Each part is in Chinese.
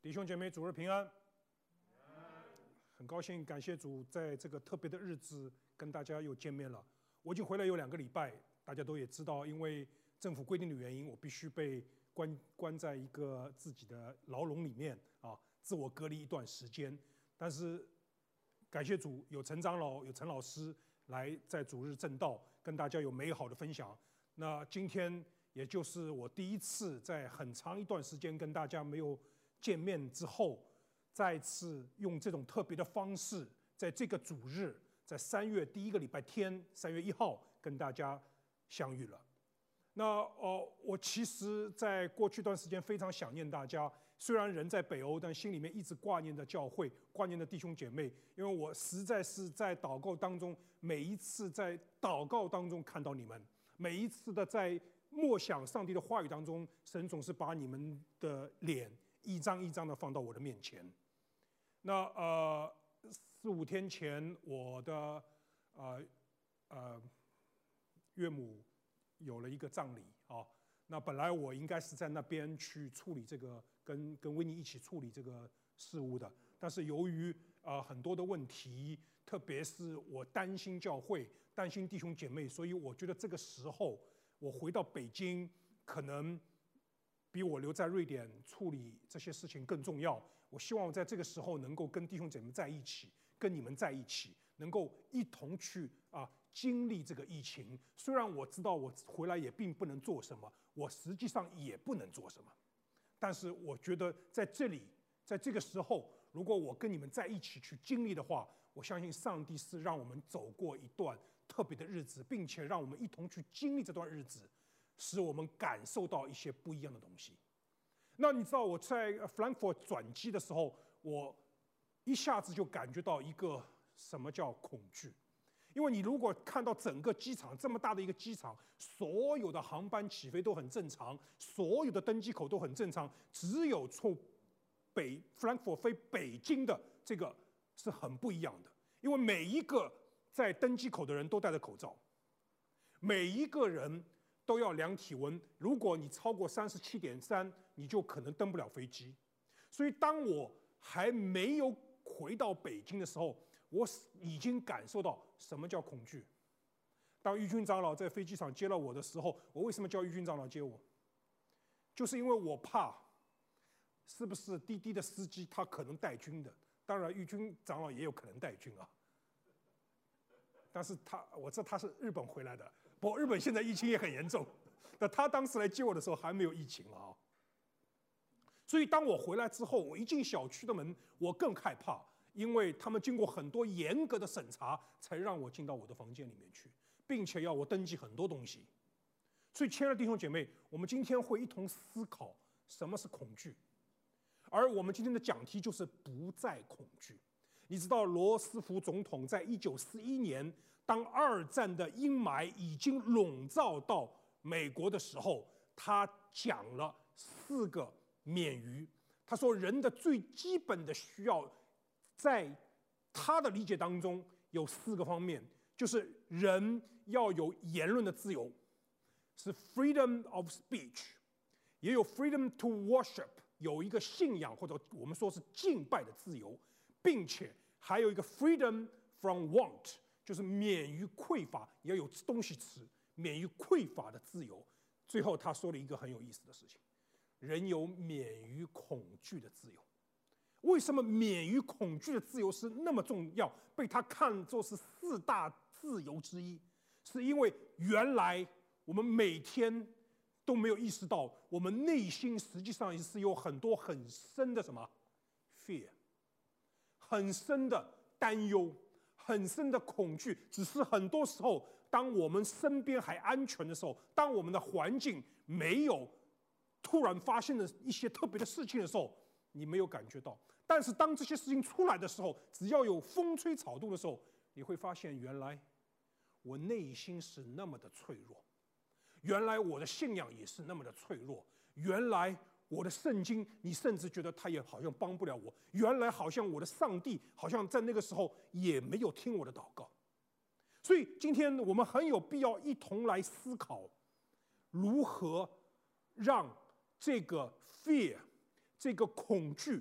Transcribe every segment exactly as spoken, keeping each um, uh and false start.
弟兄姐妹，主日平安。很高兴，感谢主，在这个特别的日子跟大家又见面了。我已经回来有两个礼拜，大家都也知道，因为政府规定的原因，我必须被关关在一个自己的牢笼里面啊，自我隔离一段时间。但是感谢主，有陈长老、有陈老师来在主日正道，跟大家有美好的分享。那今天也就是我第一次在很长一段时间跟大家没有见面之后，再次用这种特别的方式，在这个主日，在三月第一个礼拜天，三月一号跟大家相遇了。那呃，我其实在过去一段时间非常想念大家，虽然人在北欧，但心里面一直挂念着教会，挂念着弟兄姐妹，因为我实在是在祷告当中，每一次在祷告当中看到你们，每一次的在默想上帝的话语当中，神总是把你们的脸一张一张的放到我的面前。那呃，四五天前，我的呃呃岳母有了一个葬礼啊。那本来我应该是在那边去处理这个，跟跟维尼一起处理这个事务的。但是由于呃很多的问题，特别是我担心教会，担心弟兄姐妹，所以我觉得这个时候我回到北京可能比我留在瑞典处理这些事情更重要。我希望在这个时候能够跟弟兄姐妹在一起，跟你们在一起，能够一同去啊经历这个疫情。虽然我知道我回来也并不能做什么，我实际上也不能做什么，但是我觉得在这里，在这个时候，如果我跟你们在一起去经历的话，我相信上帝是让我们走过一段特别的日子，并且让我们一同去经历这段日子，使我们感受到一些不一样的东西。那你知道我在 Frankfurt 转机的时候，我一下子就感觉到一个什么叫恐惧。因为你如果看到整个机场这么大的一个机场，所有的航班起飞都很正常，所有的登机口都很正常，只有从北 Frankfurt 飞北京的这个是很不一样的。因为每一个在登机口的人都戴着口罩，每一个人都要量体温，如果你超过三十七点三，你就可能登不了飞机。所以当我还没有回到北京的时候，我已经感受到什么叫恐惧。当玉军长老在飞机场接了我的时候，我为什么叫玉军长老接我？就是因为我怕，是不是滴滴的司机他可能带军的？当然，玉军长老也有可能带军啊。但是他我知道他是日本回来的，不过日本现在疫情也很严重。那他当时来接我的时候还没有疫情啊。所以当我回来之后，我一进小区的门，我更害怕。因为他们经过很多严格的审查，才让我进到我的房间里面去，并且要我登记很多东西。所以，亲爱的弟兄姐妹，我们今天会一同思考什么是恐惧，而我们今天的讲题就是不再恐惧。你知道，罗斯福总统在一九四一年，当二战的阴霾已经笼罩到美国的时候，他讲了四个免于。他说，人的最基本的需要，在他的理解当中有四个方面，就是人要有言论的自由，是 freedom of speech， 也有 freedom to worship， 有一个信仰或者我们说是敬拜的自由，并且还有一个 freedom from want， 就是免于匮乏，也要有东西吃，免于匮乏的自由。最后他说了一个很有意思的事情，人有免于恐惧的自由。为什么免于恐惧的自由是那么重要，被他看作是四大自由之一？是因为原来我们每天都没有意识到，我们内心实际上是有很多很深的什么 fear， 很深的担忧，很深的恐惧。只是很多时候，当我们身边还安全的时候，当我们的环境没有突然发生的一些特别的事情的时候，你没有感觉到。但是当这些事情出来的时候，只要有风吹草动的时候，你会发现原来我内心是那么的脆弱，原来我的信仰也是那么的脆弱，原来我的圣经你甚至觉得它也好像帮不了我，原来好像我的上帝好像在那个时候也没有听我的祷告。所以今天我们很有必要一同来思考，如何让这个 fear， 这个恐惧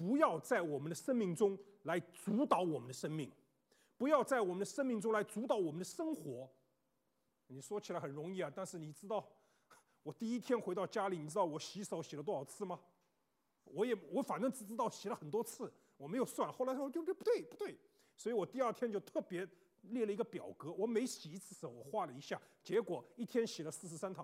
不要在我们的生命中来主导我们的生命，不要在我们的生命中来主导我们的生活。你说起来很容易啊，但是你知道，我第一天回到家里，你知道我洗手洗了多少次吗？我也我反正只知道洗了很多次，我没有算。后来说就不对不对，所以我第二天就特别列了一个表格，我每洗一次手我画了一下，结果一天洗了四十三趟。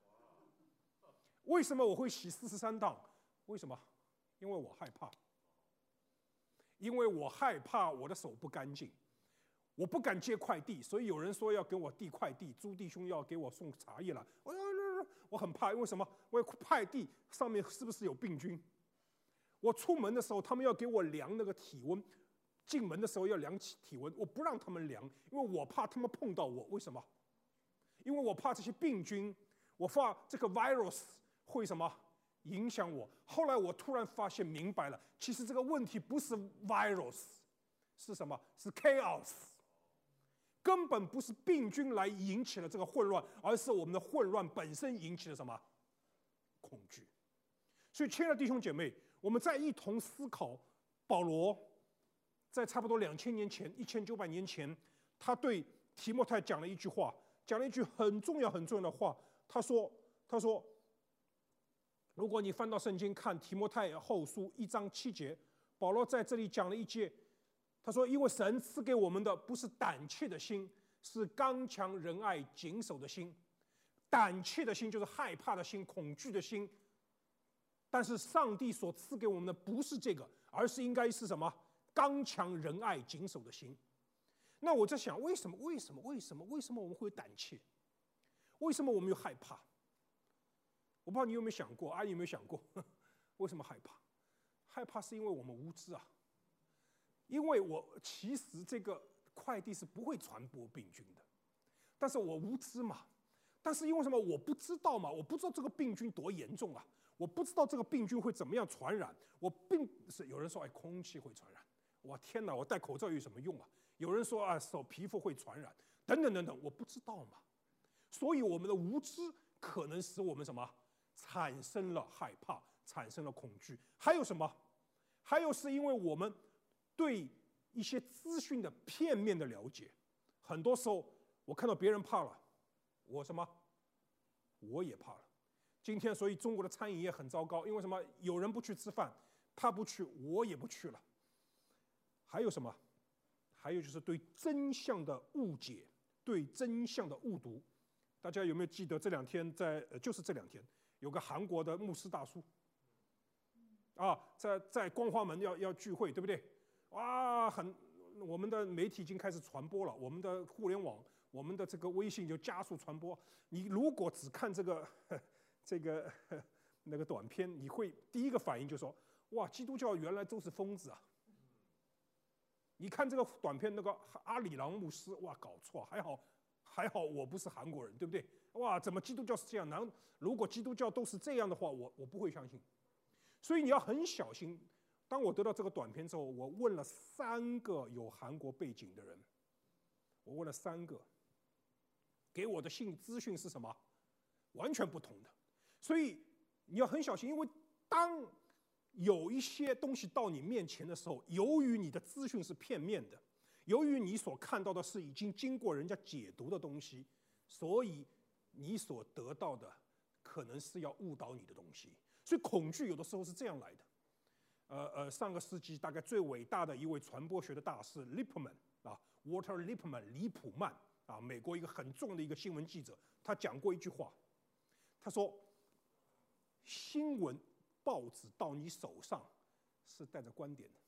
为什么我会洗四十三趟？为什么？因为我害怕，因为我害怕我的手不干净。我不敢接快递，所以有人说要给我递快递，朱弟兄要给我送茶叶了，我我很怕，为什么？因为快递上面是不是有病菌？我出门的时候，他们要给我量那个体温，进门的时候要量体温，我不让他们量，因为我怕他们碰到我。为什么？因为我怕这些病菌，我怕这个 virus 会什么影响我。后来我突然发现明白了，其实这个问题不是 virus， 是什么？是 chaos。根本不是病菌来引起了这个混乱，而是我们的混乱本身引起了什么？恐惧。所以，亲爱的弟兄姐妹，我们再一同思考保罗在差不多两千年前、一千九百年前，他对提摩太讲了一句话，讲了一句很重要、很重要的话。他说：“他说，如果你翻到圣经看提摩太后书一章七节，保罗在这里讲了一节。他说：“因为神赐给我们的不是胆怯的心，是刚强仁爱谨守的心。胆怯的心就是害怕的心、恐惧的心。但是上帝所赐给我们的不是这个，而是应该是什么？刚强仁爱谨守的心。”那我在想，为什么？为什么？为什么？为什么我们会有胆怯？为什么我们有害怕？我不知道你有没有想过，阿姨有没有想过，为什么害怕？害怕是因为我们无知啊。因为我其实这个快递是不会传播病菌的，但是我无知嘛。但是因为什么？我不知道嘛，我不知道这个病菌多严重啊，我不知道这个病菌会怎么样传染。我并是有人说，哎，空气会传染，哇天哪，我戴口罩有什么用啊？有人说啊，手皮肤会传染，等等等等，我不知道嘛。所以我们的无知可能使我们什么产生了害怕，产生了恐惧。还有什么？还有是因为我们对一些资讯的片面的了解，很多时候我看到别人怕了，我什么，我也怕了。今天所以中国的餐饮业很糟糕，因为什么？有人不去吃饭，他不去，我也不去了。还有什么？还有就是对真相的误解，对真相的误读。大家有没有记得这两天在呃，就是这两天有个韩国的牧师大叔，啊，在在光华门要要聚会，对不对？哇，很，我们的媒体已经开始传播了，我们的互联网，我们的这个微信就加速传播。你如果只看这个这个那个短片，你会第一个反应就说：哇，基督教原来都是疯子啊！你看这个短片，那个阿里郎牧师，哇，搞错，还好还好我不是韩国人，对不对？哇，怎么基督教是这样？难，如果基督教都是这样的话，我我不会相信。所以你要很小心。当我得到这个短片之后，我问了三个有韩国背景的人，我问了三个，给我的信资讯是什么？完全不同的。所以你要很小心，因为当有一些东西到你面前的时候，由于你的资讯是片面的，由于你所看到的是已经经过人家解读的东西，所以你所得到的可能是要误导你的东西。所以恐惧有的时候是这样来的。呃呃，上个世纪大概最伟大的一位传播学的大师 Lippmann 啊 ，Walter Lippmann 李普曼啊，美国一个很重要的一个新闻记者，他讲过一句话，他说：“新闻报纸到你手上是带着观点的。”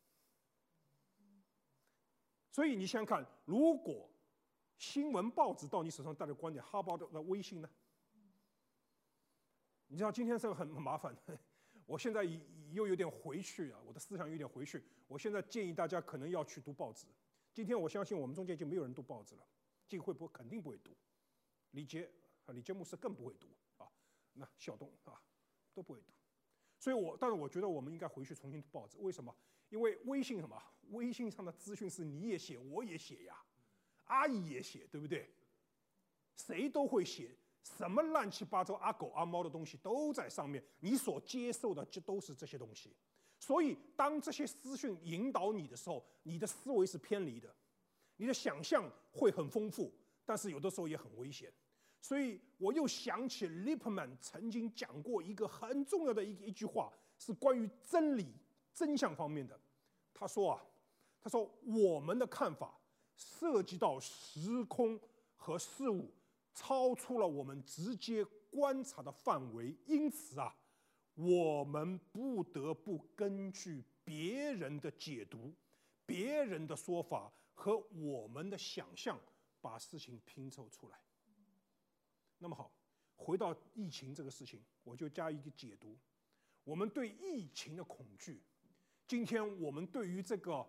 所以你想想看，如果新闻报纸到你手上带着观点，how about的微信呢？你知道今天这个很很麻烦。我现在又有点回去啊，我的思想有点回去。我现在建议大家可能要去读报纸。今天我相信我们中间已经没有人读报纸了，这个会不会肯定不会读，李杰啊，李杰牧师更不会读啊，那小东啊都不会读。所以我，但是我觉得我们应该回去重新读报纸。为什么？因为微信什么？微信上的资讯是你也写，我也写呀，阿姨也写，对不对？谁都会写。什么乱七八糟阿狗阿猫的东西都在上面，你所接受的就都是这些东西。 所以，当这些资讯引导你的时候，你的思维是偏离的，你的想象会很丰富，但是有的时候也很危险。所以，我又想起 Lippmann 曾经讲过一个很重要的一一句话，是关于真理、真相方面的。他说啊，他说我们的看法涉及到时空和事物，超出了我们直接观察的范围，因此啊。我们不得不根据别人的解读、别人的说法和我们的想象，把事情拼凑出来。那么好，回到疫情这个事情，我就加一个解读：我们对疫情的恐惧，今天我们对于这个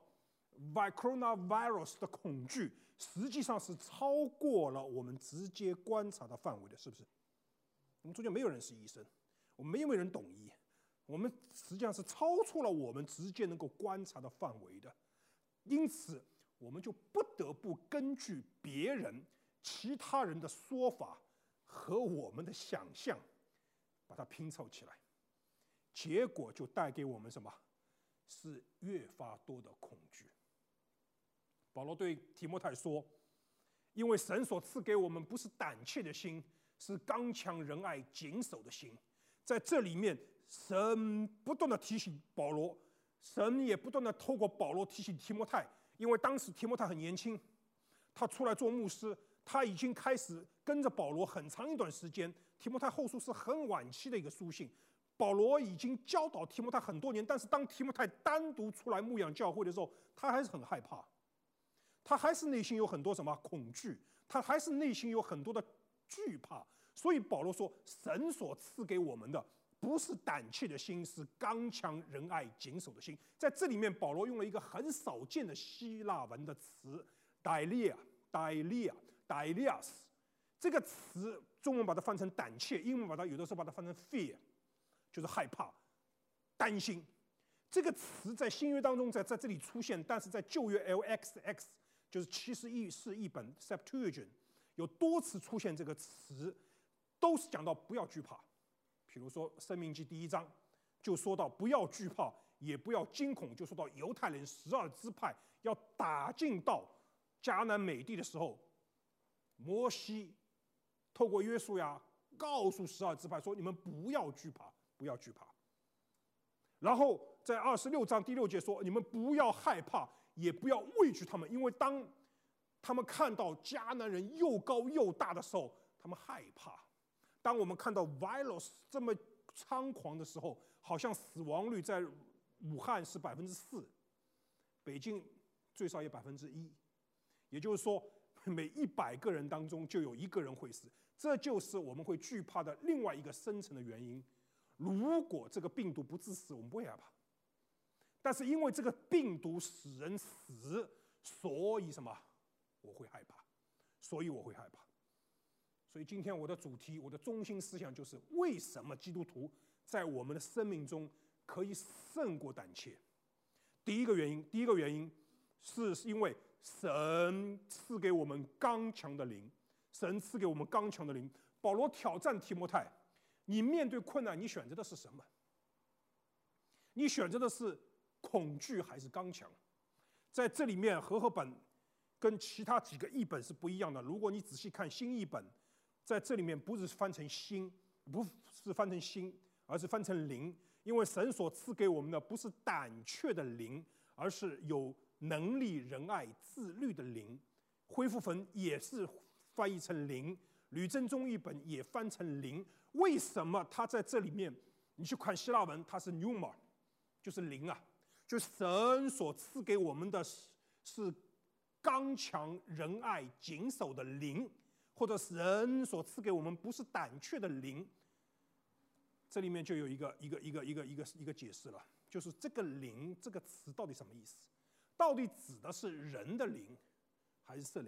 coronavirus 的恐惧，实际上是超过了我们直接观察的范围的，是不是？我们中间没有人是医生。我们没有人懂医，我们实际上是超出了我们直接能够观察的范围的，因此我们就不得不根据别人、其他人的说法和我们的想象，把它拼凑起来，结果就带给我们什么？是越发多的恐惧。保罗对提摩太说：“因为神所赐给我们不是胆怯的心，是刚强仁爱、谨守的心。”在这里面，神不断的提醒保罗，神也不断的透过保罗提醒提摩太，因为当时提摩太很年轻，他出来做牧师，他已经开始跟着保罗很长一段时间。提摩太后书是很晚期的一个书信，保罗已经教导提摩太很多年，但是当提摩太单独出来牧养教会的时候，他还是很害怕，他还是内心有很多什么恐惧，他还是内心有很多的惧怕。所以保罗说，神所赐给我们的不是胆怯的心，是刚强仁爱谨守的心。在这里面，保罗用了一个很少见的希腊文的词 dalia dalia dalias， 这个词中文把它翻成胆怯，英文把它有的时候把它翻成 fear， 就是害怕、担心。这个词在新约当中在在这里出现，但是在旧约 L X X 就是七十一世译本 Septuagint 有多次出现这个词。都是讲到不要惧怕，比如说《申命记》第一章就说到不要惧怕，也不要惊恐，就说到犹太人十二支派要打进到迦南美地的时候，摩西透过约书亚告诉十二支派说：“你们不要惧怕，不要惧怕。”然后在二十六章第六节说：“你们不要害怕，也不要畏惧他们，因为当他们看到迦南人又高又大的时候，他们害怕。”当我们看到 virus 这么猖狂的时候，好像死亡率在武汉是百分之四，北京最少也百分之一，也就是说，每一百个人当中就有一个人会死，这就是我们会惧怕的另外一个深层的原因。如果这个病毒不致死，我们不会害怕，但是因为这个病毒使人死，所以什么？我会害怕，所以我会害怕。所以今天我的主题，我的中心思想就是：为什么基督徒在我们的生命中可以胜过胆怯？第一个原因，第一个原因是因为神赐给我们刚强的灵，神赐给我们刚强的灵。保罗挑战提摩太：你面对困难，你选择的是什么？你选择的是恐惧还是刚强？在这里面，和合本跟其他几个译本是不一样的。如果你仔细看新译本，在这里面不是翻成心，不是翻成心，而是翻成灵。因为神所赐给我们的不是胆怯的灵，而是有能力、仁爱、自律的灵。恢复坟也是翻译成灵，吕正中译本也翻成灵。为什么它在这里面？你去看希腊文，它是 pneuma， 就是灵啊，就是神所赐给我们的是刚强、仁爱、谨守的灵。或者神所赐给我们不是胆怯的灵，这里面就有一个一个一个一个一个一个解释了，就是这个灵这个词到底什么意思？到底指的是人的灵，还是圣灵？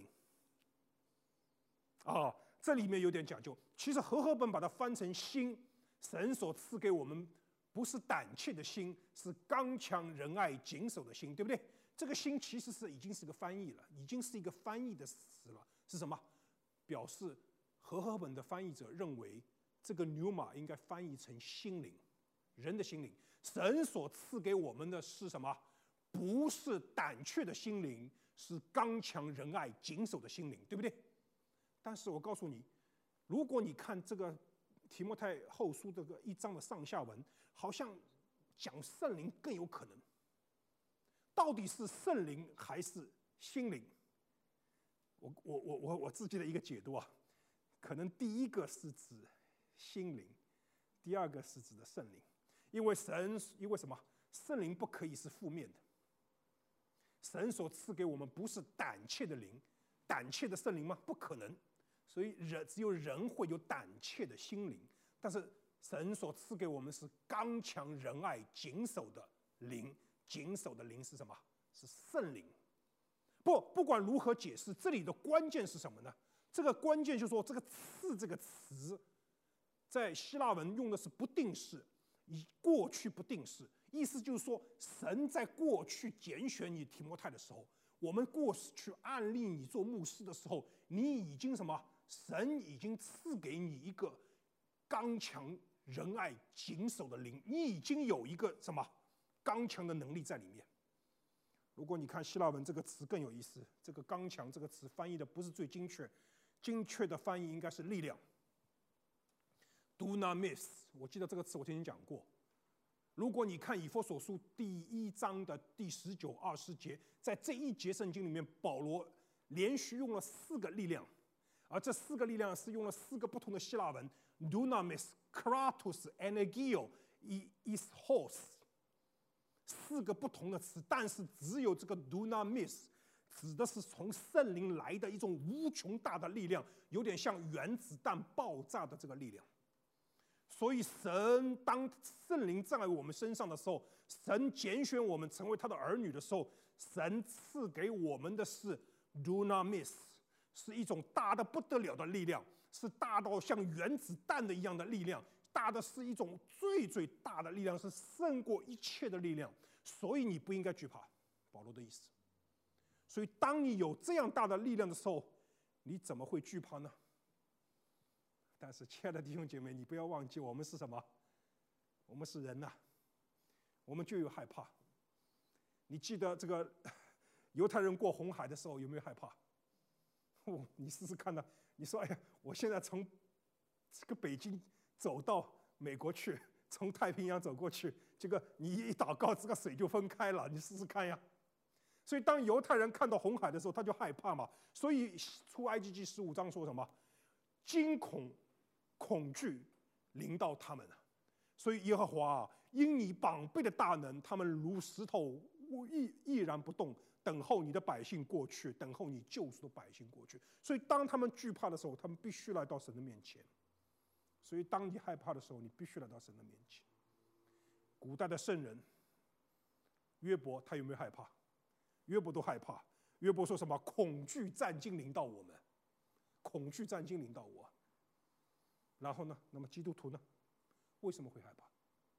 啊，这里面有点讲究。其实和合本把它翻成心，神所赐给我们不是胆怯的心，是刚强、仁爱、谨守的心，对不对？这个心其实是已经是个翻译了，已经是一个翻译的词了，是什么？表示和合本的翻译者认为，这个 pneuma 应该翻译成心灵， 人的心灵。神所赐给我们的是什么？不是胆怯的心灵，是刚强仁爱谨守的心灵，对不对？但是我告诉你，如果你看这个提摩太后书这个一章的上下文，好像讲圣灵更有可能。到底是圣灵还是心灵？我我我我我自己的一个解读啊，可能第一个是指心灵，第二个是指的圣灵。因为神，因为什么？圣灵不可以是负面的。神所赐给我们不是胆怯的灵，胆怯的圣灵吗？不可能。所以人只有人会有胆怯的心灵，但是神所赐给我们是刚强仁爱谨守的灵。谨守的灵是什么？是圣灵。不，不管如何解释，这里的关键是什么呢？这个关键就是说，这个赐这个词，在希腊文用的是不定式。以过去不定式，意思就是说，神在过去拣选你提摩太的时候，我们过去按立你做牧师的时候，你已经什么？神已经赐给你一个刚强仁爱谨守的灵，你已经有一个什么刚强的能力在里面。如果你看希腊文这个词更有意思，这个刚强这个词翻译的不是最精确，精确的翻译应该是力量。dunamis， 我记得这个词我曾经讲过。如果你看以弗所书第一章的第十九、二十节，在这一节圣经里面，保罗连续用了四个力量，而这四个力量是用了四个不同的希腊文 ：dunamis、kratos、energeo、is hos， 四个不同的词，但是只有这个 dunamis 指的是从圣灵来的一种无穷大的力量，有点像原子弹爆炸的这个力量。所以神当圣灵在我们身上的时候，神拣选我们成为他的儿女的时候，神赐给我们的是 dunamis， 是一种大的不得了的力量，是大到像原子弹的一样的力量，大的是一种最最大的力量，是胜过一切的力量。所以你不应该惧怕，保罗的意思。所以当你有这样大的力量的时候，你怎么会惧怕呢？但是，亲爱的弟兄姐妹，你不要忘记，我们是什么？我们是人呐、啊，我们就有害怕。你记得这个犹太人过红海的时候有没有害怕？哦，你试试看呢、啊。你说，哎呀，我现在从这个北京走到美国去，从太平洋走过去，这个你一祷告，这个水就分开了，你试试看呀。所以，当犹太人看到红海的时候，他就害怕嘛。所以，出埃及记十五章说什么？惊恐。恐惧临到他们了，所以耶和华啊，因你膀臂的大能，他们如石头毅毅然不动，等候你的百姓过去，等候你救赎的百姓过去。所以当他们惧怕的时候，他们必须来到神的面前。所以当你害怕的时候，你必须来到神的面前。古代的圣人约伯，他有没有害怕？约伯都害怕。约伯说什么？恐惧战惊临到我们，恐惧战惊临到我。然后呢？那么基督徒呢？为什么会害怕？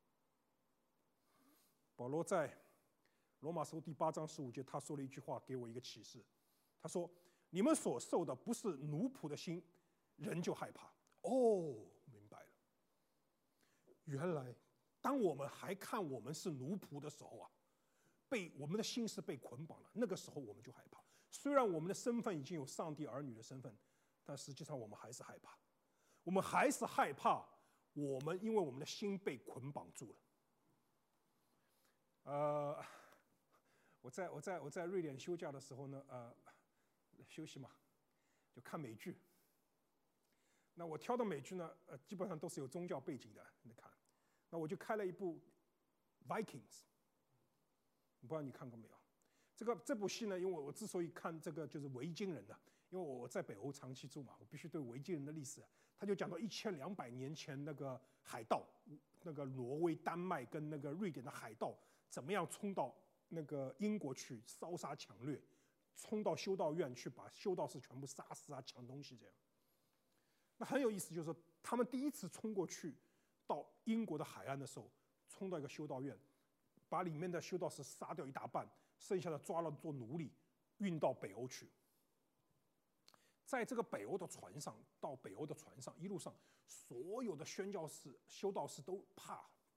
保罗在罗马书第八章十五节，他说了一句话，给我一个启示。他说：“你们所受的不是奴仆的心，人就害怕。”哦，明白了。原来，当我们还看我们是奴仆的时候啊，被我们的心是被捆绑了。那个时候我们就害怕。虽然我们的身份已经有上帝儿女的身份，但实际上我们还是害怕。我们还是害怕，我们因为我们的心被捆绑住了。呃，我在我在我在瑞典休假的时候呢，呃，休息嘛，就看美剧。那我挑的美剧呢，呃，基本上都是有宗教背景的，你看。那我就开了一部《Vikings》，不知道你看过没有？这个这部戏呢，因为我之所以看这个就是维京人呢，因为我在北欧长期住嘛，我必须对维京人的历史。他就讲到一千两百年前那个海盗，那个挪威、丹麦跟那个瑞典的海盗怎么样冲到那个英国去烧杀抢掠，冲到修道院去把修道士全部杀死啊，抢东西这样。那很有意思，就是他们第一次冲过去到英国的海岸的时候，冲到一个修道院，把里面的修道士杀掉一大半，剩下的抓了做奴隶，运到北欧去。在这个北欧的船上，到北欧的船上，一路上所有的宣教士、修道士都怕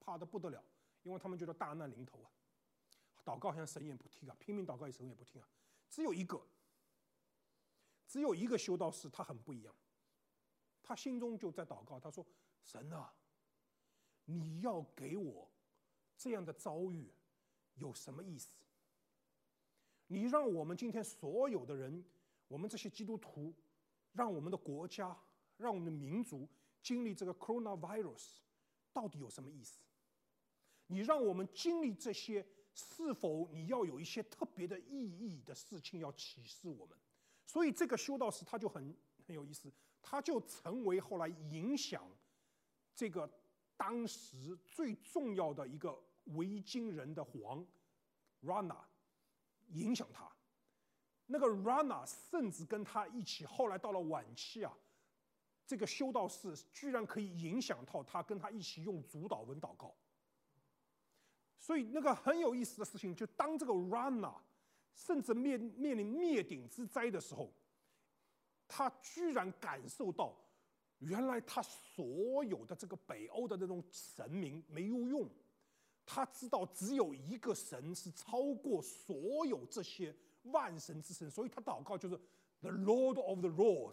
怕得不得了，因为他们觉得大难临头啊，祷告好像神也不听啊，拼命祷告神也不听啊。只有一个，只有一个修道士，他很不一样，他心中就在祷告，他说：“神啊，你要给我这样的遭遇，有什么意思？你让我们今天所有的人，我们这些基督徒，让我们的国家，让我们的民族经历这个 coronavirus， 到底有什么意思？你让我们经历这些，是否你要有一些特别的意义的事情要启示我们？”所以这个修道士他就很很有意思，他就成为后来影响这个当时最重要的一个维京人的王 Rana， 影响他。那个 Rana 甚至跟他一起，后来到了晚期啊，这个修道士居然可以影响到他，跟他一起用主祷文祷告。所以那个很有意思的事情，就当这个 Rana 甚至面面临灭顶之灾的时候，他居然感受到，原来他所有的这个北欧的那种神明没有用，他知道只有一个神是超过所有这些万神之神，所以他祷告就是 The Lord of the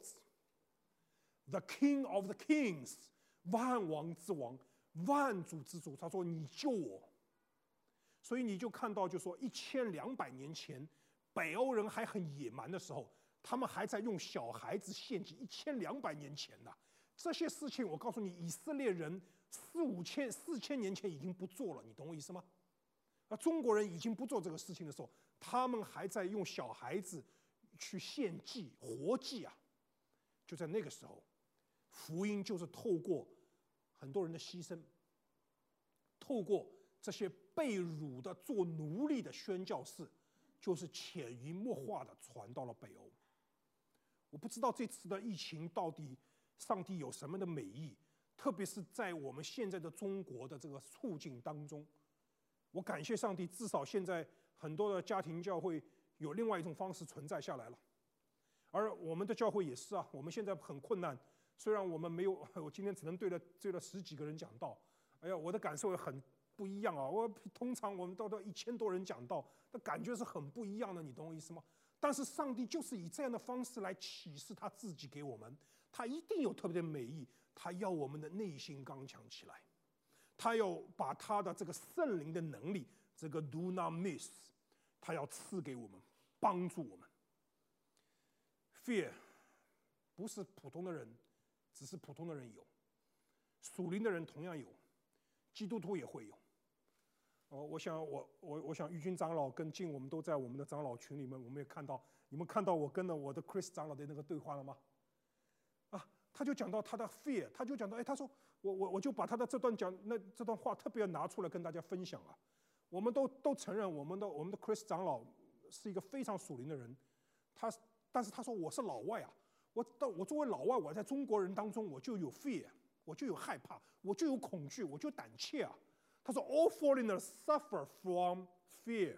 Lords，The King of the Kings， 万王之王，万主之主。他说：“你救我。”所以你就看到，就说一千两百年前，北欧人还很野蛮的时候，他们还在用小孩子献祭。一千两百年前呐、啊，这些事情我告诉你，以色列人四五千、四千年前已经不做了，你懂我意思吗？啊，中国人已经不做这个事情的时候，他们还在用小孩子去献祭、活祭啊。就在那个时候，福音就是透过很多人的牺牲，透过这些被掳的做奴隶的宣教士，就是潜移默化的传到了北欧。我不知道这次的疫情到底上帝有什么的美意，特别是在我们现在的中国的这个处境当中，我感谢上帝，至少现在很多的家庭教会有另外一种方式存在下来了。而我们的教会也是啊，我们现在很困难，虽然我们没有，我今天只能对了对了十几个人讲道，哎呀，我的感受很不一样啊！我通常我们到到一千多人讲道，那感觉是很不一样的，你懂我意思吗？但是上帝就是以这样的方式来启示他自己给我们，他一定有特别的美意，他要我们的内心刚强起来，他要把他的这个圣灵的能力，这个 dunamis， 他要赐给我们，帮助我们。Fear 不是普通的人，只是普通的人有，属灵的人同样有，基督徒也会有。哦，我想我我我想玉军长老跟静我们都在我们的长老群里面，我们也看到，你们看到我跟了我的 Chris 长老的那个对话了吗？啊，他就讲到他的 fear， 他就讲到，哎，他说我我我就把他的这段讲那这段话特别拿出来跟大家分享啊。我们都都承认我们的我们的 Chris 长老是一个非常属灵的人，他但是他说我是老外啊，我到我作为老外，我在中国人当中我就有 fear， 我就有害怕，我就有恐惧，我就胆怯啊。他说 All foreigners suffer from fear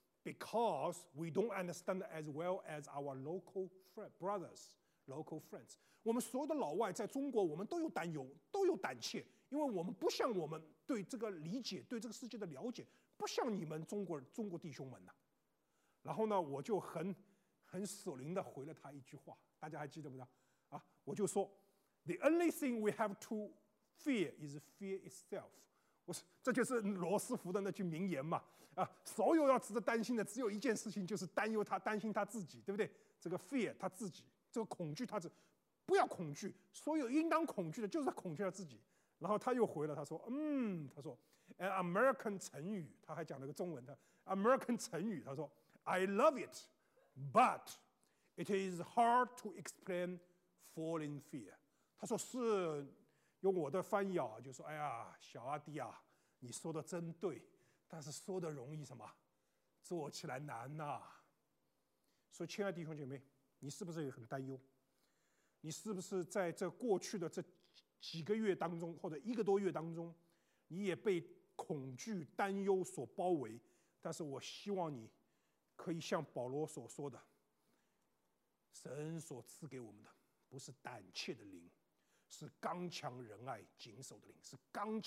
because we don't understand as well as our local friend, brothers, local friends. 我们所有的老外在中国，我们都有担忧，都有胆怯，因为我们不像我们对这个理解，对这个世界的了解，不像你们中国中国弟兄们呐、啊。然后呢，我就很很属灵的回了他一句话，大家还记得不？啊，我就说 ，The only thing we have to fear is fear itself。我说，这就是罗斯福的那句名言嘛，啊，所有要值得担心的只有一件事情，就是担忧他，担心他自己，对不对？这个 fear 他自己，这个恐惧他自己，不要恐惧，所有应当恐惧的就是他恐惧他自己。然后他又回了，他说，嗯，他说 ，an American 成语，他还讲了个中文的 American 成语，他说 ，I love it, but it is hard to explain falling fear。他说是。用我的翻译啊，就说：“哎呀，小阿弟啊，你说的真对，但是说的容易什么，做起来难呐、啊。”所以，亲爱的弟兄姐妹，你是不是也很担忧？你是不是在这过去的这几个月当中，或者一个多月当中，你也被恐惧、担忧所包围？但是我希望你可以像保罗所说的，神所赐给我们的不是胆怯的灵。是刚强仁爱谨守的灵，是刚强的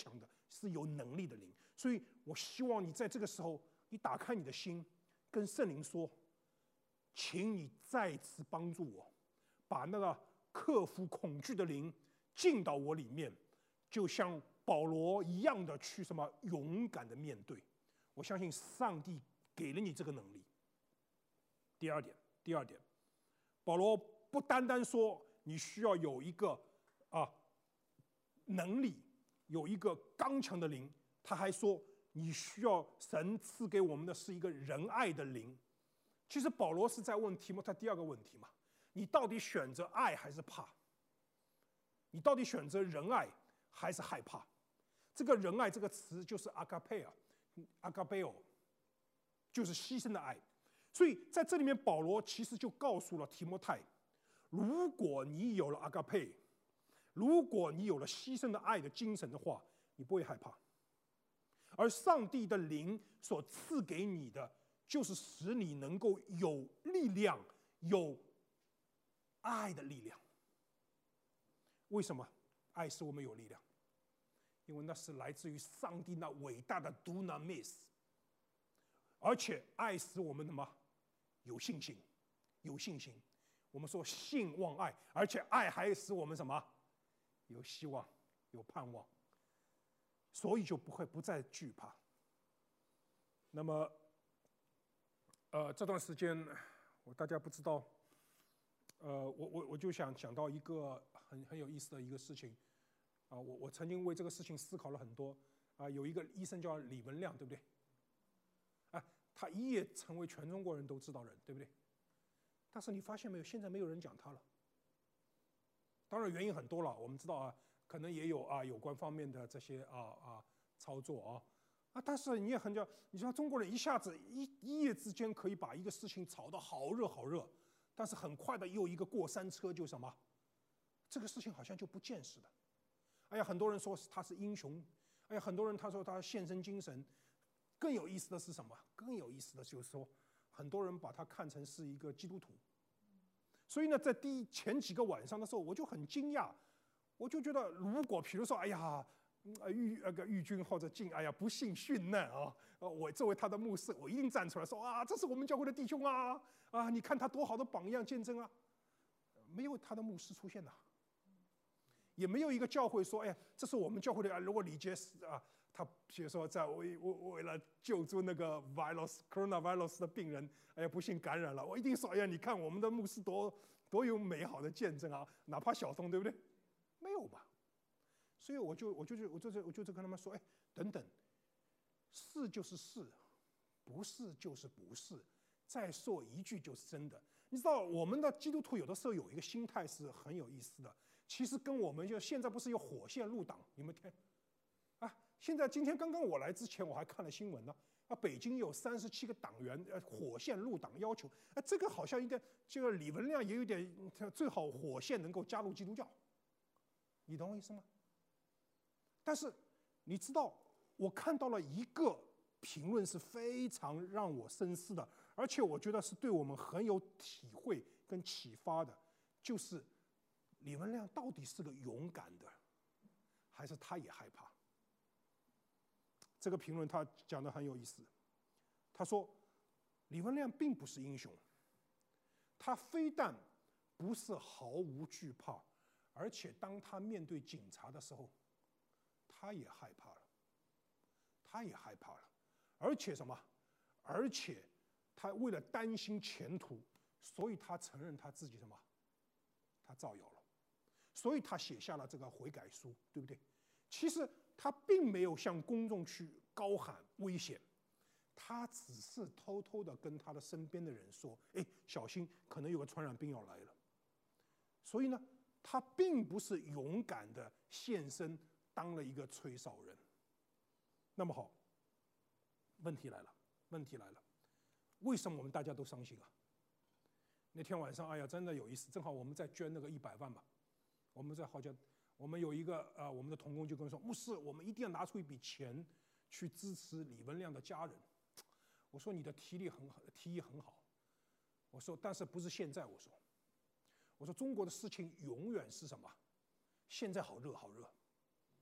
是有能力的灵。所以我希望你在这个时候，你打开你的心，跟圣灵说，请你再次帮助我，把那个克服恐惧的灵进到我里面，就像保罗一样的去什么勇敢的面对。我相信上帝给了你这个能力。第二点，第二点，保罗不单单说你需要有一个啊能力，有一个刚强的灵，他还说你需要神赐给我们的是一个仁爱的灵。其实保罗是在问提摩太第二个问题嘛，你到底选择爱还是怕？你到底选择仁爱还是害怕？这个仁爱这个词就是阿嘎佩尔，阿嘎贝欧，就是牺牲的爱。所以在这里面，保罗其实就告诉了提摩太，如果你有了阿嘎佩，如果你有了牺牲的爱的精神的话，你不会害怕。而上帝的灵所赐给你的，就是使你能够有力量，有爱的力量。为什么爱使我们有力量？因为那是来自于上帝那伟大的 dunamis， 而且爱使我们什么？有信心，有信心。我们说信望爱，而且爱还使我们什么？有希望，有盼望，所以就不会不再惧怕。那么，呃，这段时间我大家不知道，呃，我我我就想讲到一个很很有意思的一个事情，啊、呃，我我曾经为这个事情思考了很多，啊、呃，有一个医生叫李文亮，对不对？啊，他一夜成为全中国人都知道人，对不对？但是你发现没有，现在没有人讲他了。当然原因很多了，我们知道啊，可能也有啊有关方面的这些啊啊操作啊啊，但是你也很讲，你像中国人一下子一一夜之间可以把一个事情炒得好热好热，但是很快的又一个过山车就什么，这个事情好像就不见似的。哎呀，很多人说他是英雄，哎呀，很多人他说他献身精神。更有意思的是什么？更有意思的就是说，很多人把他看成是一个基督徒。所以呢，在第一前几个晚上的时候，我就很惊讶，我就觉得，如果比如说，哎呀，玉那个玉军或者靖，哎呀，不幸殉难啊，我作为他的牧师，我一定站出来说啊，这是我们教会的弟兄啊，啊，你看他多好的榜样见证啊，没有他的牧师出现呐，也没有一个教会说，哎呀，这是我们教会的啊，如果李杰啊。他比如说，在为为为了救助那个 virus coronavirus 的病人，哎呀，不幸感染了，我一定说，哎呀，你看我们的牧师多多有美好的见证啊，哪怕小众，对不对？没有吧？所以我就我就我就我就跟他们说，哎，等等，是就是是，不是就是不是，再说一句就是真的。你知道，我们的基督徒有的时候有一个心态是很有意思的，其实跟我们就现在不是有火线入党，你们听。现在今天刚刚我来之前，我还看了新闻呢。啊，北京有三十七个党员呃火线入党要求，啊，这个好像有点，这个李文亮也有点，最好火线能够加入基督教，你懂我意思吗？但是你知道，我看到了一个评论是非常让我深思的，而且我觉得是对我们很有体会跟启发的，就是李文亮到底是个勇敢的，还是他也害怕？这个评论他讲得很有意思，他说李文亮并不是英雄，他非但不是毫无惧怕，而且当他面对警察的时候，他也害怕了，他也害怕了，而且什么？而且他为了担心前途，所以他承认他自己什么？他造谣了，所以他写下了这个悔改书，对不对？其实他并没有向公众去高喊危险，他只是偷偷的跟他的身边的人说：“哎，小心，可能有个传染病要来了。”所以呢，他并不是勇敢的现身当了一个吹哨人。那么好，问题来了，问题来了，为什么我们大家都伤心啊？那天晚上，哎呀，真的有意思，正好我们在捐那个一百万嘛，我们在好像。我们有一个啊、呃，我们的同工就跟我说：“牧师，我们一定要拿出一笔钱去支持李文亮的家人。”我说：“你的提议很好，提议很好。”我说：“但是不是现在？”我说：“我说中国的事情永远是什么？现在好热好热。”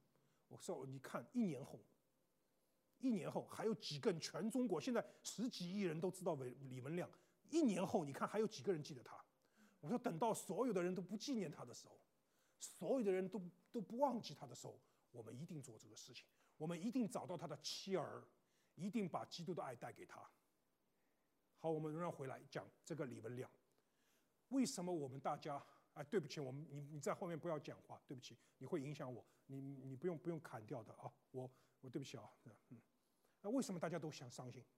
我说你看，一年后，一年后还有几个人？全中国现在十几亿人都知道李文亮，一年后你看还有几个人记得他？我说等到所有的人都不纪念他的时候，所有的人都都不忘记他的时候，我们一定做这个事情，我们一定找到他的妻儿，一定把基督的爱带给他。好，我们仍然回来讲这个李文亮，为什么我们大家？哎，对不起，我们你你在后面不要讲话，对不起，你会影响我，你你不用不用砍掉的啊，我我对不起啊，嗯，那为什么大家都想伤心？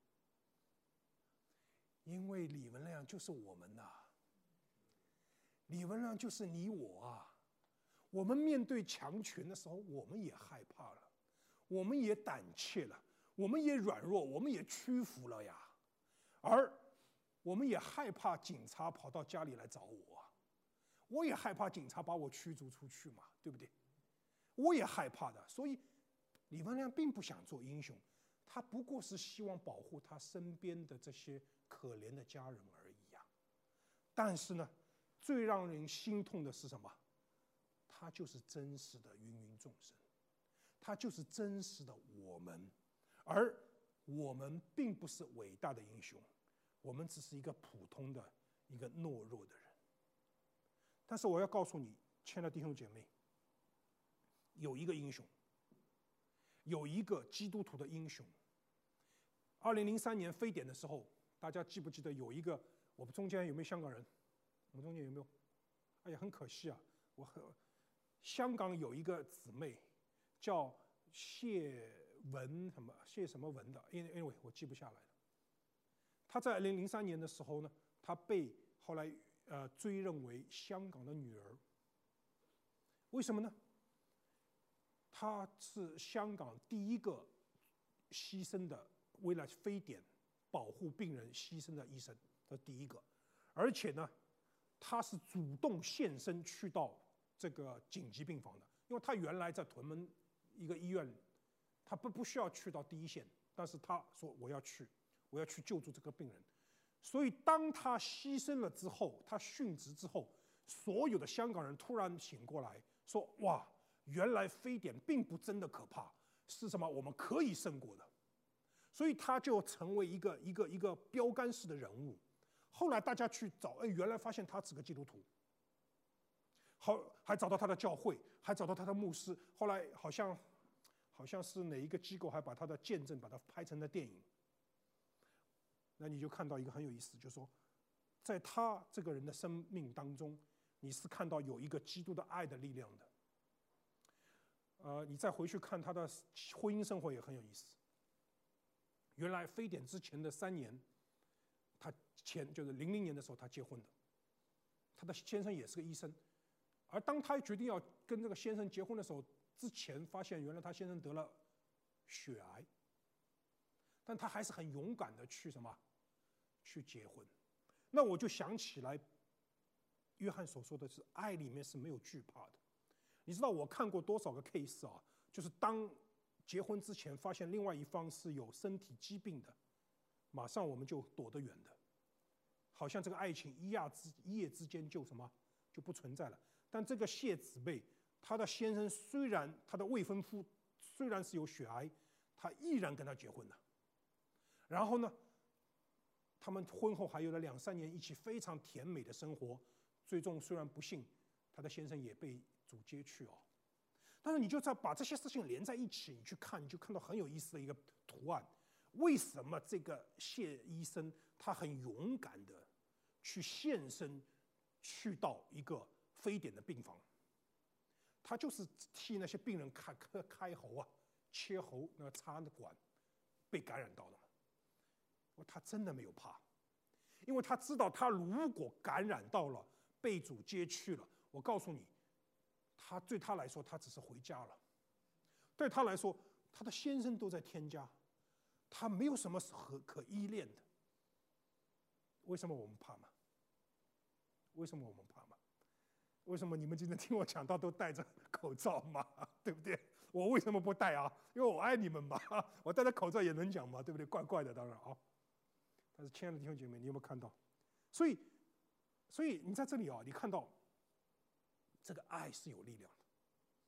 因为李文亮就是我们呐、啊，李文亮就是你我啊，我们面对强权的时候，我们也害怕了，我们也胆怯了，我们也软弱，我们也屈服了呀，而我们也害怕警察跑到家里来找我。我也害怕警察把我驱逐出去嘛，对不对？我也害怕的，所以李文亮并不想做英雄，他不过是希望保护他身边的这些可怜的家人而已呀。但是呢，最让人心痛的是什么？他就是真实的芸芸众生，他就是真实的我们，而我们并不是伟大的英雄，我们只是一个普通的、一个懦弱的人。但是我要告诉你，亲爱的弟兄姐妹，有一个英雄，有一个基督徒的英雄。二零零三年非典的时候，大家记不记得有一个？我们中间有没有香港人？我们中间有没有？哎呀，很可惜啊！我很香港有一个姊妹叫谢文什么谢什么文的 ，anyway 我记不下来了。她在二零零三年的时候呢，她被后来。呃，追认为香港的女儿，为什么呢？她是香港第一个牺牲的，为了非典保护病人牺牲的医生，她是第一个。而且呢，她是主动献身去到这个紧急病房的，因为她原来在屯门一个医院，她不不需要去到第一线，但是她说我要去，我要去救助这个病人。所以，当他牺牲了之后，他殉职之后，所有的香港人突然醒过来，说：“哇，原来非典并不真的可怕，是什么？我们可以胜过的。”所以他就成为一个一个一个标杆式的人物。后来大家去找，哎，原来发现他是个基督徒，好，还找到他的教会，还找到他的牧师。后来好像好像是哪一个机构还把他的见证把它拍成了电影。那你就看到一个很有意思，就是说，在他这个人的生命当中，你是看到有一个基督的爱的力量的。呃，你再回去看他的婚姻生活也很有意思。原来非典之前的三年，他前就是零零年的时候他结婚的，他的先生也是个医生，而当他决定要跟这个先生结婚的时候，之前发现原来他先生得了血癌，但他还是很勇敢的去什么？去结婚。那我就想起来，约翰所说的是爱里面是没有惧怕的。你知道我看过多少个 case 啊？就是当结婚之前发现另外一方是有身体疾病的，马上我们就躲得远的，好像这个爱情一夜之一夜之间就什么就不存在了。但这个谢姊妹，她的先生虽然她的未婚夫虽然是有血癌，他依然跟她结婚了。然后呢？他们婚后还有了两三年一起非常甜美的生活，最终虽然不幸，他的先生也被主接去哦。但是你就在把这些事情连在一起，你去看，你就看到很有意思的一个图案。为什么这个谢医生他很勇敢的去献身，去到一个非典的病房？他就是替那些病人开开开喉啊，切喉，那个插的管被感染到了。他真的没有怕，因为他知道，他如果感染到了，被主接去了，我告诉你，他对他来说，他只是回家了。对他来说，他的先生都在天家，他没有什么可可依恋的。为什么我们怕吗？为什么我们怕吗？为什么你们今天听我讲到都戴着口罩嘛？对不对？我为什么不戴啊？因为我爱你们嘛。我戴着口罩也能讲嘛，对不对？怪怪的，当然啊。但是，亲爱的弟兄姐妹，你有没有看到？所以，所以你在这里啊，你看到这个爱是有力量的。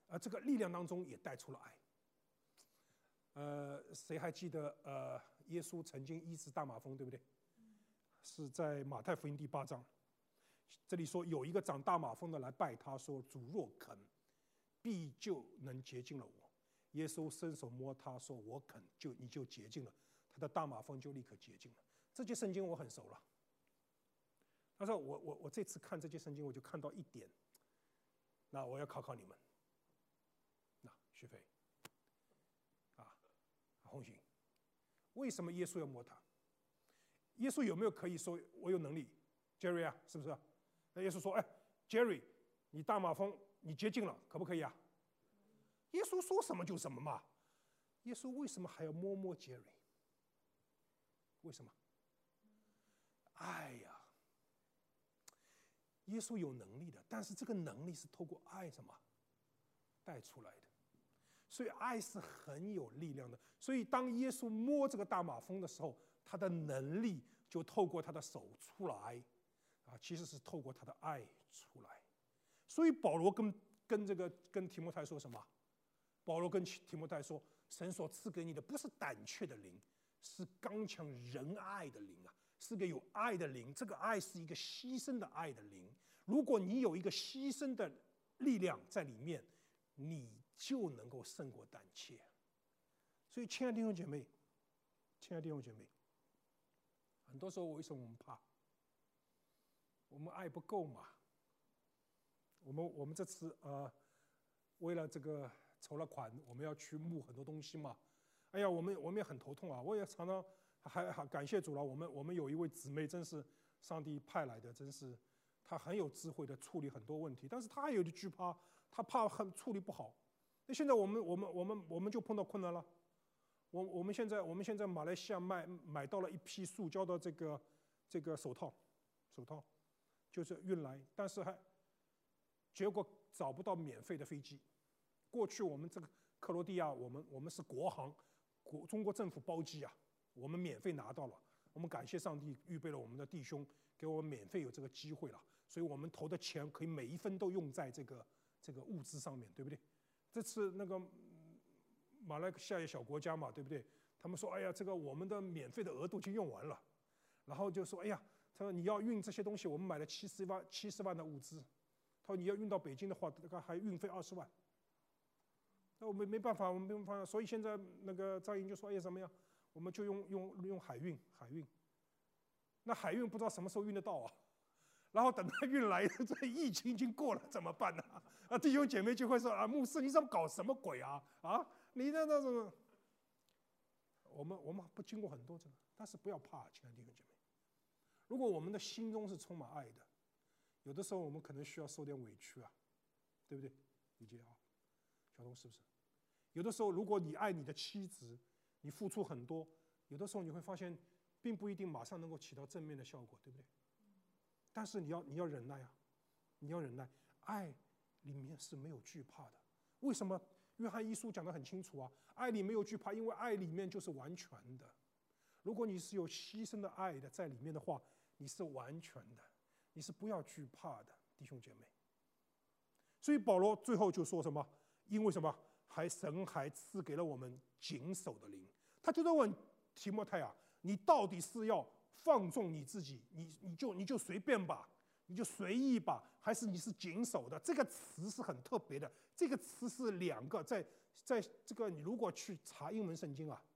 而这个力量当中也带出了爱。呃，谁还记得呃，耶稣曾经医治大麻风，对不对？是在马太福音第八章，这里说有一个长大麻风的来拜他，说：“主若肯，必就能洁净了我。”耶稣伸手摸他，说：“我肯，就你就洁净了。”他的大麻风就立刻洁净了。这节圣经我很熟了。他说我我我这次看这节圣经，我就看到一点，那我要考考你们。那徐飞，啊，红行，为什么耶稣要摸他？耶稣有没有可以说我有能力 ，Jerry 啊，是不是？那耶稣说，哎 ，Jerry， 你大麻风你洁净了，可不可以啊？耶稣说什么就什么嘛。耶稣为什么还要摸摸 Jerry？ 为什么？爱呀！耶稣有能力的，但是这个能力是透过爱什么带出来的，所以爱是很有力量的。所以当耶稣摸这个大麻风的时候，他的能力就透过他的手出来，啊，其实是透过他的爱出来。所以保罗跟跟这个跟提摩太说什么？保罗跟提摩太说，神所赐给你的不是胆怯的灵，是刚强仁爱的灵啊。是个有爱的灵，这个爱是一个牺牲的爱的灵。如果你有一个牺牲的力量在里面，你就能够胜过胆怯。所以，亲爱的弟兄姐妹，亲爱的弟兄姐妹，很多时候为什么我们怕？我们爱不够嘛。我们我们这次呃，为了这个筹了款，我们要去募很多东西嘛。哎呀，我们我们也很头痛啊，我也常常。还还感谢主了，我们我们有一位姊妹，真是上帝派来的，真是她很有智慧的处理很多问题，但是她也有点惧怕，她怕很处理不好。那现在我们我们我们我们就碰到困难了。我我们现在我们现在马来西亚买买到了一批塑胶的这个这个手套，手套就是运来，但是还结果找不到免费的飞机。过去我们这个克罗地亚，我们我们是国航，国中国政府包机啊。我们免费拿到了，我们感谢上帝预备了我们的弟兄，给我们免费有这个机会了，所以我们投的钱可以每一分都用在这个这个物资上面，对不对？这次那个马来西亚小国家嘛，对不对？他们说，哎呀，这个我们的免费的额度已经用完了，然后就说，哎呀，他说你要运这些东西，我们买了七十万七十万的物资，他说你要运到北京的话，大概还运费二十万。那我们没办法，我们没办法，所以现在那个张莹就说，哎呀，怎么样？我们就用用用海运，海运，那海运不知道什么时候运得到啊？然后等他运来，这疫情已经过了，怎么办呢？啊，弟兄姐妹就会说啊，牧师你怎么搞什么鬼啊？啊，你的那种，我们我们不经过很多这个，但是不要怕，亲爱的弟兄姐妹，如果我们的心中是充满爱的，有的时候我们可能需要受点委屈啊，对不对？理解啊，小东是不是？有的时候，如果你爱你的妻子，你付出很多，有的时候你会发现，并不一定马上能够起到正面的效果，对不对？但是你要你要忍耐啊，你要忍耐，爱里面是没有惧怕的。为什么？约翰一书讲得很清楚啊，爱里没有惧怕，因为爱里面就是完全的。如果你是有牺牲的爱的在里面的话，你是完全的，你是不要惧怕的，弟兄姐妹。所以保罗最后就说什么？因为什么？还神还赐给了我们谨守的灵。他就在问提摩太啊，你到底是要放纵你自己，你你就你就随便吧，你就随意吧，还是你是谨守的？这个词是很特别的，这个词是两个，在在这个你如果去查英文圣经啊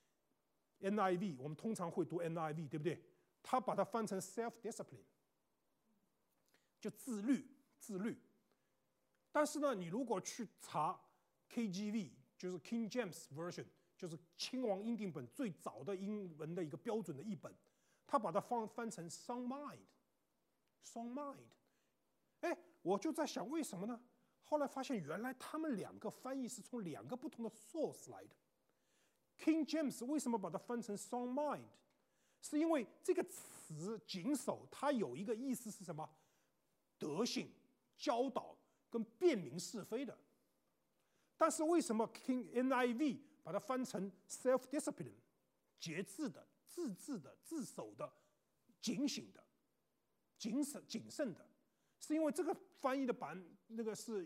，N I V 我们通常会读 N I V 对不对？他把它翻成 self discipline， 就自律自律。但是呢，你如果去查 K J V 就是 King James Version， 就是亲王英定本最早的英文的一个标准的译本，他把它翻翻成 sound mind，sound mind。哎，我就在想为什么呢？后来发现原来他们两个翻译是从两个不同的 source 来的。King James 为什么把它翻成 sound mind？ 是因为这个词谨守，它有一个意思是什么？德性、教导跟辨明是非的。但是为什么 King N I V 把它翻成 self-discipline， 节制的、自制的、自守的、警醒的、谨慎谨慎的？是因为这个翻译的版那个是用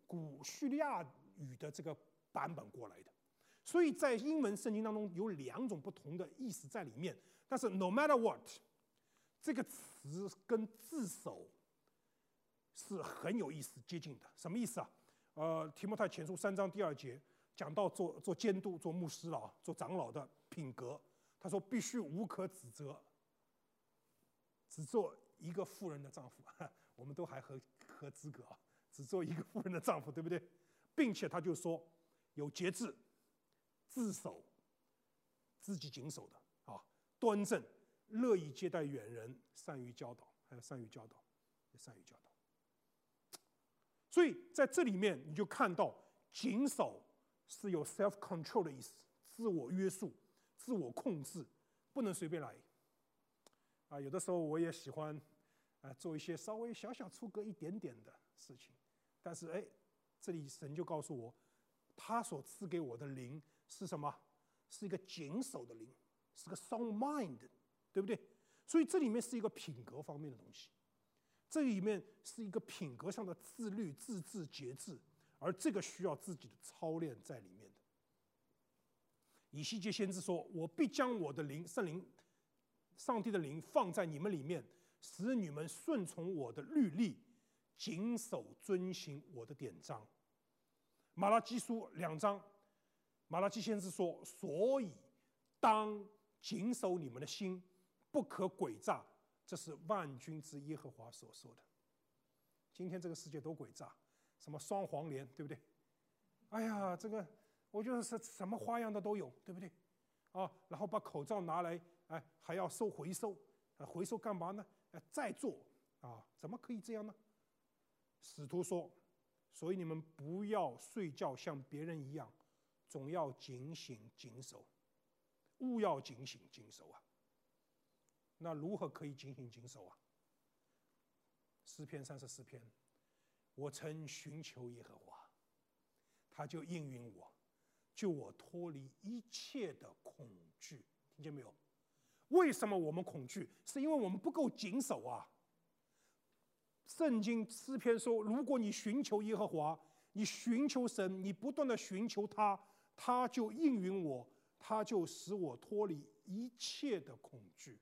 古叙利亚语的这个版本过来的，所以在英文圣经当中有两种不同的意思在里面。但是 no matter what， 这个词跟自守是很有意思接近的。什么意思啊？呃，提摩太前书三章第二节讲到做做监督、做牧师啊、做长老的品格，他说必须无可指责，只做一个妇人的丈夫。我们都还合合资格啊，只做一个妇人的丈夫，对不对？并且他就说有节制、自守、自己谨守的啊，端正、乐意接待远人、善于教导，还有善于教导，也善于教导。所以在这里面你就看到谨守是有 self control 的意思，自我约束、自我控制，不能随便来。啊，有的时候我也喜欢啊做一些稍微小小出格一点点的事情，但是哎，这里神就告诉我，他所赐给我的灵是什么？是一个谨守的灵，是个 sound mind， 对不对？所以这里面是一个品格方面的东西，这里面是一个品格上的自律、自制、节制，而这个需要自己的操练在里面的。以西结先知说：“我必将我的灵，圣灵，上帝的灵放在你们里面，使你们顺从我的律例，谨守遵行我的典章。”马拉基书两章，马拉基先知说：“所以当谨守你们的心，不可诡诈。”这是万军之耶和华所说的。今天这个世界多诡诈，什么双黄连，对不对？哎呀，这个我觉得是什么花样的都有，对不对？啊，然后把口罩拿来，哎，还要收回收，啊，回收干嘛呢？哎，再做啊，怎么可以这样呢？使徒说，所以你们不要睡觉像别人一样，总要警醒谨守，务要警醒谨守啊。那如何可以警醒谨守啊？诗篇三十四篇，我曾寻求耶和华，他就应允我，救我脱离一切的恐惧。听见没有？为什么我们恐惧？是因为我们不够谨守啊。圣经诗篇说，如果你寻求耶和华，你寻求神，你不断的寻求他，他就应允我，他就使我脱离一切的恐惧。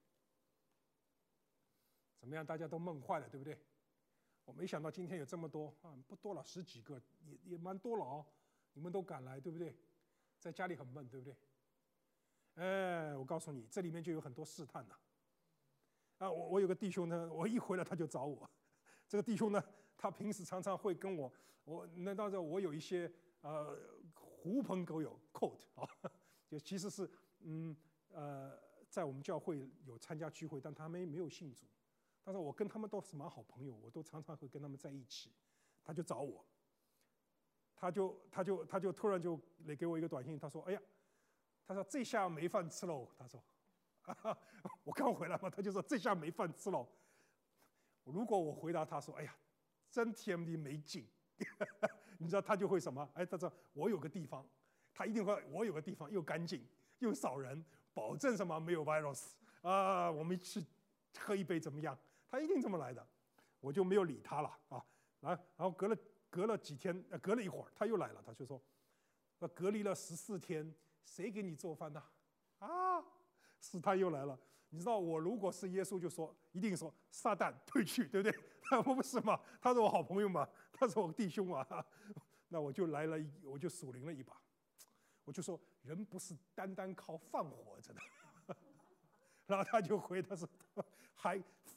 怎么样？大家都闷坏了，对不对？我没想到今天有这么多啊，不多了，十几个，也也蛮多了哦。你们都赶来，对不对？在家里很闷，对不对？哎，我告诉你，这里面就有很多试探呐。啊，我我有个弟兄呢，我一回来他就找我。这个弟兄呢，他平时常常会跟我，我那当然我有一些呃狐朋狗友 quote 啊，就其实是嗯呃在我们教会有参加聚会，但他们没有信主。但是我跟他们都是蛮好朋友，我都常常会跟他们在一起。他就找我，他就他就他就突然就来给我一个短信，他说：“哎呀，他说这下没饭吃喽。”他说：“啊，我刚回来嘛。”他就说：“这下没饭吃喽。”如果我回答他说：“哎呀，真 T M D 没劲。”你知道他就会什么？哎，他说我有个地方，他一定会我有个地方又干净又少人，保证什么没有 virus 啊，我们去喝一杯怎么样？他一定这么来的，我就没有理他了啊。然后，然后隔了隔了几天，呃，隔了一会儿，他又来了，他就说：“那隔离了十四天，谁给你做饭呢？”啊，是他又来了。你知道，我如果是耶稣，就说一定说撒旦退去，对不对？我不是嘛，他是我好朋友嘛，他是我弟兄啊。那我就来了，我就属灵了一把，我就说人不是单单靠饭活着的。然后他就回他说：“还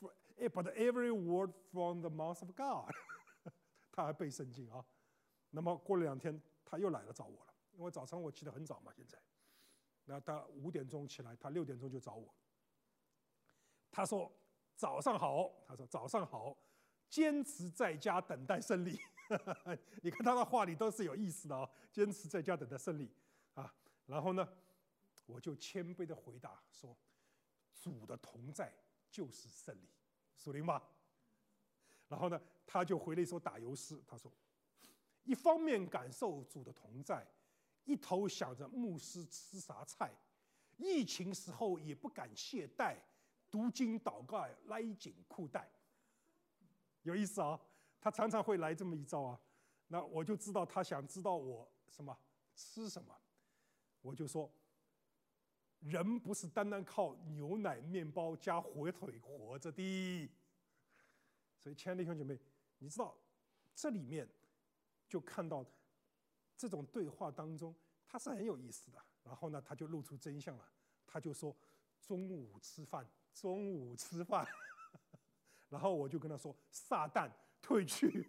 but every word from the mouth of God。”他还背圣经啊。那么过了两天，他又来了找我了，因为早上我起得很早嘛，现在。那他五点钟起来，他六点钟就找我。他说：“早上好。”他说：“早上好，坚持在家等待胜利。”你看他的话里都是有意思的啊，坚持在家等待胜利啊。然后呢，我就谦卑的回答说：“主的同在就是胜利，属灵吗？”然后呢，他就回了一首打油诗，他说：“一方面感受主的同在，一头想着牧师吃啥菜，疫情时候也不敢懈怠，读经祷告勒紧裤带。”有意思啊，他常常会来这么一招啊。 那我就知道他想知道我什么吃什么，我就说，人不是单单靠牛奶、面包加火腿活着的。所以，亲爱的弟兄姐妹，你知道这里面就看到这种对话当中，他是很有意思的。然后呢，他就露出真相了，他就说中午吃饭，中午吃饭。然后我就跟他说，撒旦退去。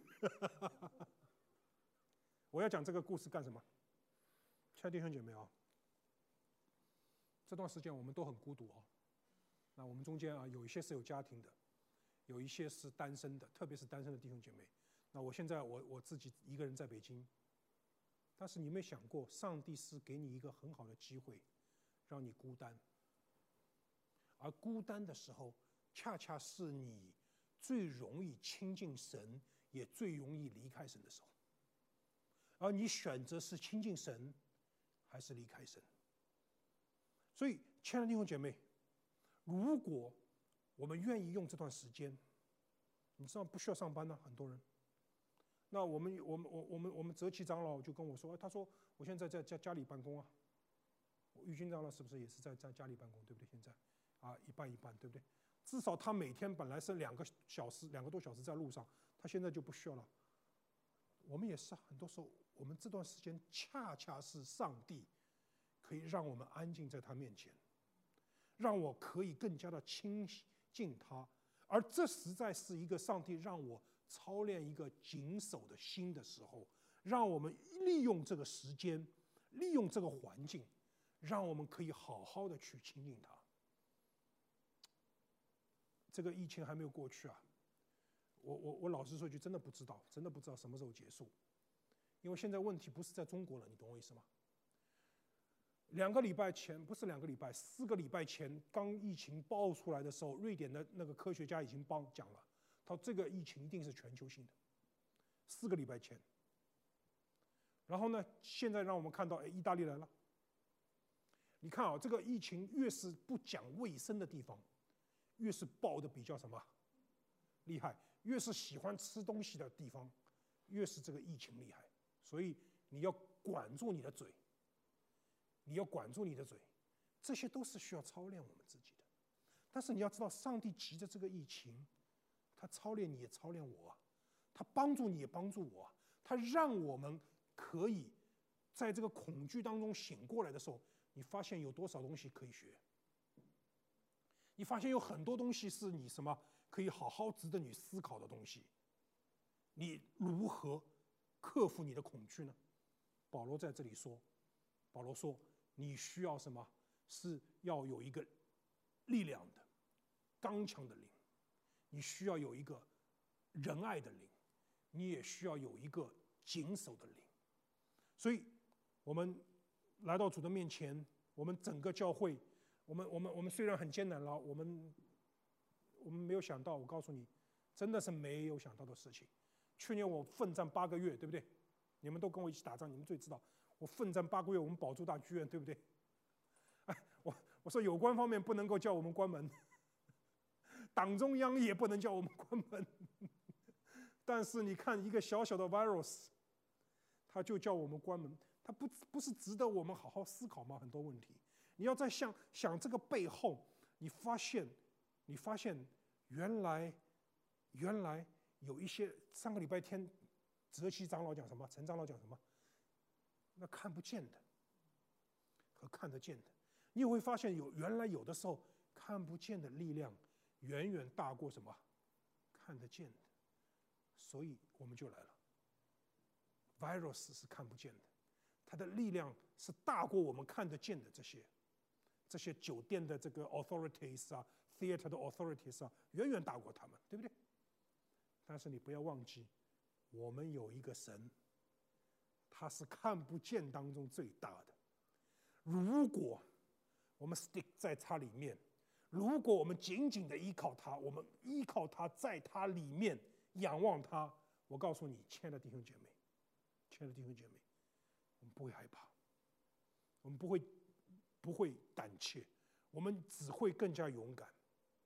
我要讲这个故事干什么？亲爱的弟兄姐妹啊，这段时间我们都很孤独啊。那我们中间啊，有一些是有家庭的，有一些是单身的，特别是单身的弟兄姐妹。那我现在我我自己一个人在北京，但是你有没有想过，上帝是给你一个很好的机会，让你孤单，而孤单的时候，恰恰是你最容易亲近神，也最容易离开神的时候。而你选择是亲近神，还是离开神？所以，亲爱的弟兄姐妹，如果我们愿意用这段时间，你知道不需要上班呢，很多人。那我们我们我我们我们泽奇长老就跟我说，他说我现在在家家里办公啊。玉军长老是不是也是在在家里办公，对不对？现在啊，一半一半，对不对？至少他每天本来是两个小时、两个多小时在路上，他现在就不需要了。我们也是，很多时候我们这段时间恰恰是上帝可以让我们安静在他面前，让我可以更加的亲近他，而这实在是一个上帝让我操练一个谨守的心的时候，让我们利用这个时间，利用这个环境，让我们可以好好的去亲近他。这个疫情还没有过去啊，我我我老实说句，真的不知道，真的不知道什么时候结束，因为现在问题不是在中国了，你懂我意思吗？两个礼拜前，不是两个礼拜，四个礼拜前，刚疫情爆出来的时候，瑞典的那个科学家已经帮讲了，他说这个疫情一定是全球性的。四个礼拜前，然后呢，现在让我们看到，哎，意大利来了。你看啊，这个疫情越是不讲卫生的地方，越是爆的比较什么厉害，越是喜欢吃东西的地方，越是这个疫情厉害。所以你要管住你的嘴，你要管住你的嘴，这些都是需要操练我们自己的。但是你要知道，上帝急着这个疫情，他操练你也操练我啊，他帮助你也帮助我啊，他让我们可以在这个恐惧当中醒过来的时候，你发现有多少东西可以学。你发现有很多东西是你什么可以好好值得你思考的东西。你如何克服你的恐惧呢？保罗在这里说，保罗说你需要什么？是要有一个力量的、刚强的灵，你需要有一个仁爱的灵，你也需要有一个谨守的灵。所以，我们来到主的面前，我们整个教会。我们我们我们虽然很艰难了，我们我们没有想到，我告诉你，真的是没有想到的事情。去年我奋战八个月，对不对？你们都跟我一起打仗，你们最知道。我奋战八个月，我们保住大剧院，对不对？哎，我我说有关方面不能够叫我们关门，党中央也不能叫我们关门。但是你看，一个小小的 virus， 他就叫我们关门，他不不是值得我们好好思考吗？很多问题。你要在想想这个背后，你发现，你发现原来，原来有一些上个礼拜天，泽奇长老讲什么，陈长老讲什么，那看不见的和看得见的，你也会发现有原来有的时候看不见的力量远远大过什么看得见的，所以我们就来了。virus 是看不见的，它的力量是大过我们看得见的这些。这些酒店的这个 authorities 啊 ，theater 的 authorities 啊，远远大过他们，对不对？但是你不要忘记，我们有一个神，他是看不见当中最大的。如果我们 stick 在他里面，如果我们紧紧的依靠他，我们依靠他，在他里面仰望他，我告诉你，亲爱的弟兄姐妹，亲爱的弟兄姐妹，我们不会害怕，我们不会。不会胆怯，我们只会更加勇敢。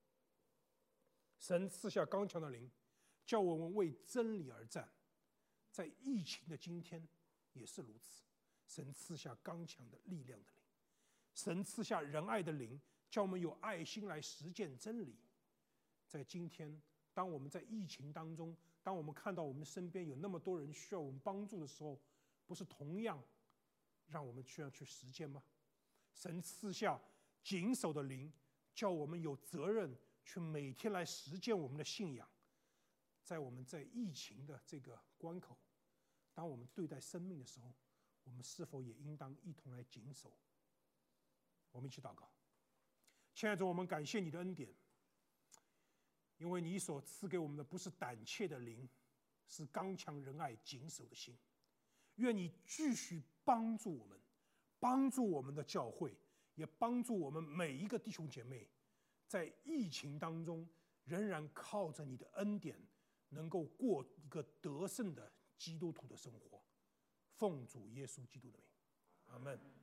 神赐下刚强的灵，叫我们为真理而战。 在疫情的今天也是如此。神赐下刚强的力量的灵，神赐下仁爱的灵，叫我们有爱心来实践真理。在今天，当我们在疫情当中，当我们看到我们身边有那么多人需要我们帮助的时候，不是同样让我们需要去实践吗？神赐下谨守的灵，叫我们有责任去每天来实践我们的信仰。在我们在疫情的这个关口，当我们对待生命的时候，我们是否也应当一同来谨守？我们一起祷告。亲爱的主，我们感谢你的恩典，因为你所赐给我们的不是胆怯的灵，是刚强仁爱谨守的心。愿你继续帮助我们，帮助我们的教会，也帮助我们每一个弟兄姐妹，在疫情当中仍然靠着你的恩典，能够过一个得胜的基督徒的生活。奉主耶稣基督的名，阿们。